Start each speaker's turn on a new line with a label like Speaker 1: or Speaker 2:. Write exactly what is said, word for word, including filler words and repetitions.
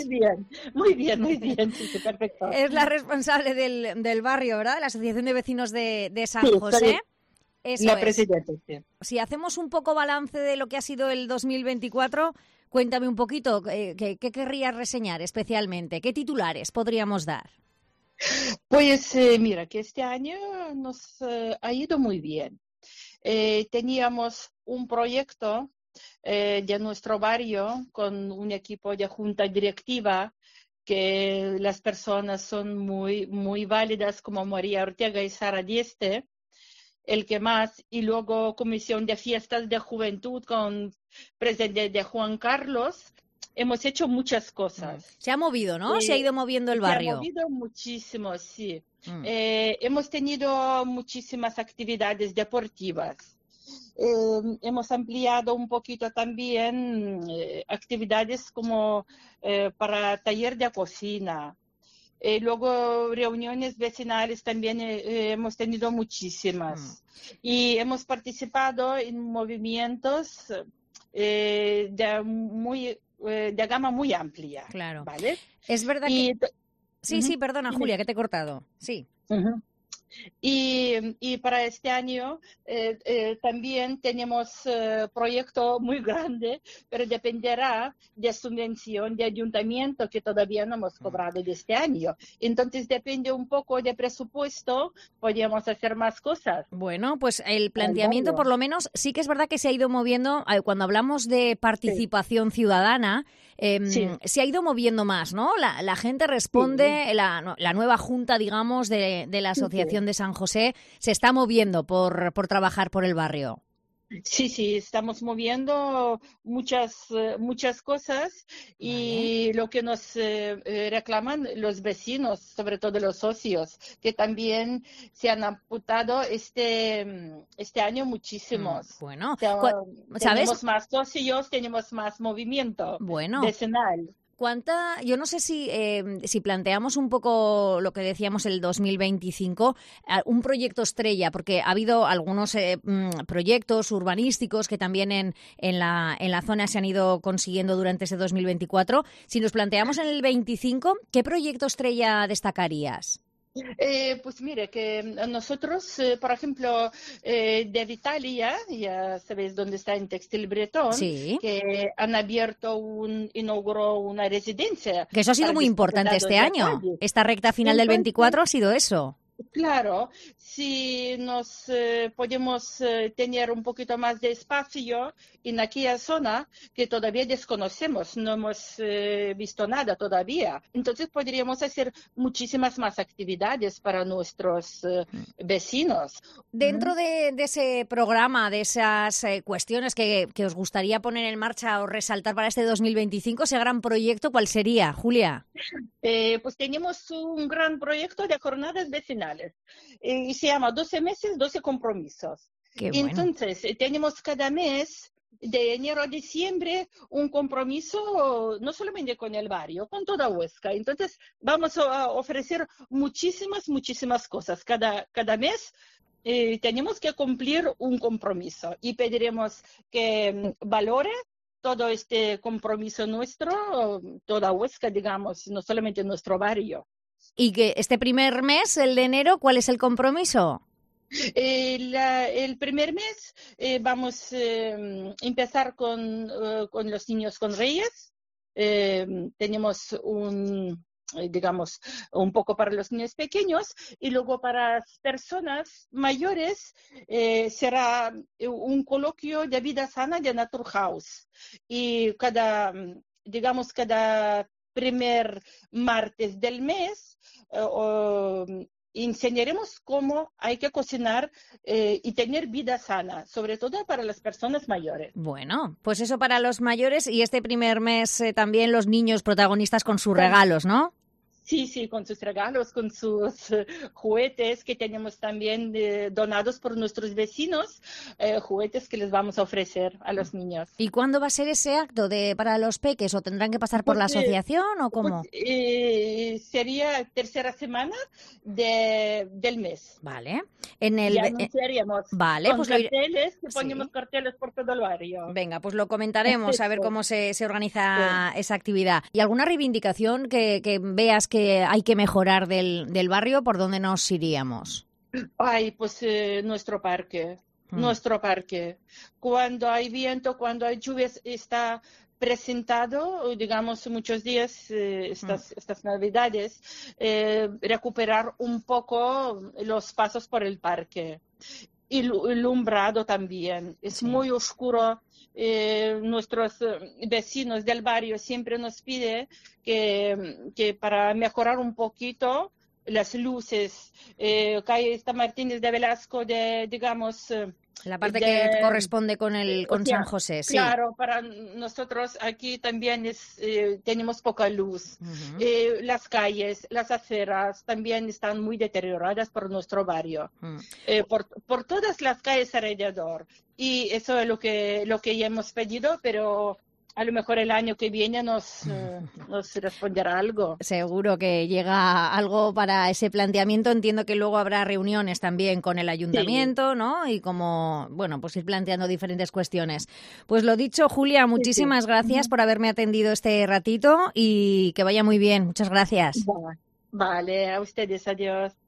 Speaker 1: Muy bien, muy bien, muy bien, sí, sí, perfecto.
Speaker 2: Es la responsable del, del barrio, ¿verdad? De la Asociación de Vecinos de, de San
Speaker 1: Sí,
Speaker 2: José.
Speaker 1: soy
Speaker 2: Eso
Speaker 1: la
Speaker 2: es.
Speaker 1: presidenta, sí.
Speaker 2: Si hacemos un poco balance de lo que ha sido el dos mil veinticuatro, cuéntame un poquito, eh, ¿qué, qué querrías reseñar especialmente? ¿Qué titulares podríamos dar?
Speaker 1: Pues eh, mira, que este año nos eh, ha ido muy bien. Eh, teníamos un proyecto eh, de nuestro barrio con un equipo de junta directiva que las personas son muy, muy válidas como María Ortega y Sara Dieste, el que más, y luego Comisión de Fiestas de Juventud con presidente de Juan Carlos. Hemos hecho muchas
Speaker 2: Mm.
Speaker 1: cosas.
Speaker 2: Se ha movido, ¿no? Se ha
Speaker 1: Eh,
Speaker 2: ido moviendo el
Speaker 1: Se ha
Speaker 2: barrio.
Speaker 1: movido muchísimo, sí.
Speaker 2: Mm.
Speaker 1: Eh, hemos tenido muchísimas actividades deportivas. Eh, hemos ampliado un poquito también eh, actividades como eh, para taller de cocina. Eh, luego reuniones vecinales también eh, eh, hemos tenido muchísimas.
Speaker 2: Mm.
Speaker 1: Y hemos participado en movimientos eh, de, muy, eh, de gama muy amplia,
Speaker 2: Claro.
Speaker 1: ¿vale?
Speaker 2: Es verdad que...
Speaker 1: Y,
Speaker 2: Sí,
Speaker 1: uh-huh,
Speaker 2: sí, perdona,
Speaker 1: dime.
Speaker 2: Julia, que te he cortado. Sí.
Speaker 1: Uh-huh. Y, y para este año eh, eh, también tenemos eh, proyecto muy grande, pero dependerá de subvención de ayuntamiento que todavía no hemos cobrado de este año. Entonces depende un poco de presupuesto, podríamos hacer más cosas
Speaker 2: Bueno, pues el
Speaker 1: para el
Speaker 2: planteamiento por
Speaker 1: barrio.
Speaker 2: lo menos sí que es verdad que se ha ido moviendo, eh, cuando hablamos de
Speaker 1: Sí,
Speaker 2: participación ciudadana,
Speaker 1: sí,
Speaker 2: eh, se ha ido moviendo más, ¿no? La, la gente
Speaker 1: sí,
Speaker 2: responde, la, no, la nueva junta, digamos, de, de la
Speaker 1: sí, sí.
Speaker 2: Asociación de San José se está moviendo por, por trabajar por el barrio.
Speaker 1: Sí, sí, estamos moviendo muchas, eh, muchas cosas
Speaker 2: Vale.
Speaker 1: y lo que nos eh, eh, reclaman los vecinos, sobre todo los socios, que también se han apuntado este, mm, este año
Speaker 2: Mm,
Speaker 1: muchísimos.
Speaker 2: bueno,
Speaker 1: O sea,
Speaker 2: cua- ¿sabes?
Speaker 1: tenemos más socios, tenemos más movimiento
Speaker 2: Bueno.
Speaker 1: vecinal.
Speaker 2: ¿Cuánta? Yo no sé si, eh, si planteamos un poco lo que decíamos el dos mil veinticinco, eh, un proyecto estrella, porque ha habido algunos eh, mm, proyectos urbanísticos que también en, en, la, en la zona se han ido consiguiendo durante ese dos mil veinticuatro. Si nos planteamos en el veinticinco, ¿qué proyecto estrella destacarías?
Speaker 1: Eh, pues mire, que nosotros, eh, por ejemplo, eh, de Vitalia, ya sabéis dónde está en Textil Bretón,
Speaker 2: Sí,
Speaker 1: que han abierto un, inauguró una residencia
Speaker 2: que eso ha sido
Speaker 1: para
Speaker 2: muy importante
Speaker 1: discapacitados
Speaker 2: este
Speaker 1: de
Speaker 2: año.
Speaker 1: calle.
Speaker 2: Esta recta final del
Speaker 1: Entonces,
Speaker 2: veinticuatro ha sido eso.
Speaker 1: claro, si nos eh, podemos eh, tener un poquito más de espacio en aquella zona que todavía desconocemos, no hemos eh, visto nada todavía, entonces podríamos hacer muchísimas más actividades para nuestros eh, vecinos.
Speaker 2: Dentro de, de ese programa, de esas eh, cuestiones que, que os gustaría poner en marcha o resaltar para este dos mil veinticinco, ese gran proyecto, ¿cuál sería, Julia?
Speaker 1: Eh, pues tenemos un gran proyecto de jornadas vecinales eh, y se llama doce meses, doce compromisos.
Speaker 2: Qué bueno.
Speaker 1: Entonces, eh, tenemos cada mes, de enero a diciembre, un compromiso no solamente con el barrio, con toda Huesca. Entonces, vamos a ofrecer muchísimas, muchísimas cosas. Cada, cada mes eh, tenemos que cumplir un compromiso y pediremos que mm, valore todo este compromiso nuestro, toda Huesca, digamos, no solamente nuestro barrio.
Speaker 2: Y que este primer mes, el de enero, ¿cuál es el compromiso?
Speaker 1: Eh, la- el primer mes eh, vamos a eh, empezar con, eh, con los niños con reyes. Eh, tenemos un, eh, digamos, un poco para los niños pequeños y luego para las personas mayores eh, será un coloquio de vida sana de Naturhaus. Y cada, digamos, cada primer martes del mes eh, o, enseñaremos cómo hay que cocinar eh, y tener vida sana, sobre todo para las personas mayores.
Speaker 2: Bueno, pues eso para los mayores y este primer mes eh, también los niños protagonistas con sus
Speaker 1: Tam-
Speaker 2: regalos, ¿no?
Speaker 1: Sí, sí, con sus regalos, con sus eh, juguetes que tenemos también eh, donados por nuestros vecinos, eh, juguetes que les vamos a ofrecer a los niños.
Speaker 2: ¿Y cuándo va a ser ese acto de para los peques? ¿O tendrán que pasar por
Speaker 1: Pues,
Speaker 2: la
Speaker 1: eh,
Speaker 2: asociación o
Speaker 1: pues
Speaker 2: cómo?
Speaker 1: eh, sería tercera semana de, del mes.
Speaker 2: Vale. En el,
Speaker 1: Ya
Speaker 2: ve- eh,
Speaker 1: anunciaríamos
Speaker 2: vale,
Speaker 1: con
Speaker 2: pues lo ir-
Speaker 1: carteles, que ponemos
Speaker 2: sí.
Speaker 1: carteles por todo el barrio.
Speaker 2: Venga, pues lo comentaremos a ver
Speaker 1: Eso,
Speaker 2: cómo se, se
Speaker 1: sí.
Speaker 2: organiza esa actividad. ¿Y alguna reivindicación que, que veas que hay que mejorar del, del barrio? ¿Por dónde nos iríamos?
Speaker 1: Ay, pues eh, nuestro parque,
Speaker 2: Mm,
Speaker 1: nuestro parque. Cuando hay viento, cuando hay lluvias, está presentado, digamos, muchos días, eh,
Speaker 2: mm,
Speaker 1: estas, estas navidades, eh, recuperar un poco los pasos por el parque. Y lu- alumbrado también. Es
Speaker 2: sí.
Speaker 1: muy oscuro. Eh, nuestros eh, vecinos del barrio siempre nos piden que, que para mejorar un poquito las luces, eh, calle Esta Martínez de Velasco, de, digamos, eh,
Speaker 2: La parte que
Speaker 1: de,
Speaker 2: corresponde con el
Speaker 1: o
Speaker 2: con San
Speaker 1: sea,
Speaker 2: José, sí.
Speaker 1: claro, para nosotros aquí también es, eh, tenemos poca luz.
Speaker 2: Ujú,
Speaker 1: Eh, las calles, las aceras también están muy deterioradas por nuestro barrio,
Speaker 2: mm.
Speaker 1: eh, por, por todas las calles alrededor. Y eso es lo que, lo que ya hemos pedido, pero a lo mejor el año que viene nos, eh, nos responderá algo.
Speaker 2: Seguro que llega algo para ese planteamiento. Entiendo que luego habrá reuniones también con el
Speaker 1: Sí,
Speaker 2: ayuntamiento, ¿no? Y como, bueno, pues ir planteando diferentes cuestiones. Pues lo dicho, Julia,
Speaker 1: sí, sí.
Speaker 2: muchísimas gracias
Speaker 1: Ujú.
Speaker 2: por haberme atendido este ratito y que vaya muy bien. Muchas gracias.
Speaker 1: Va- Vale, a ustedes, adiós.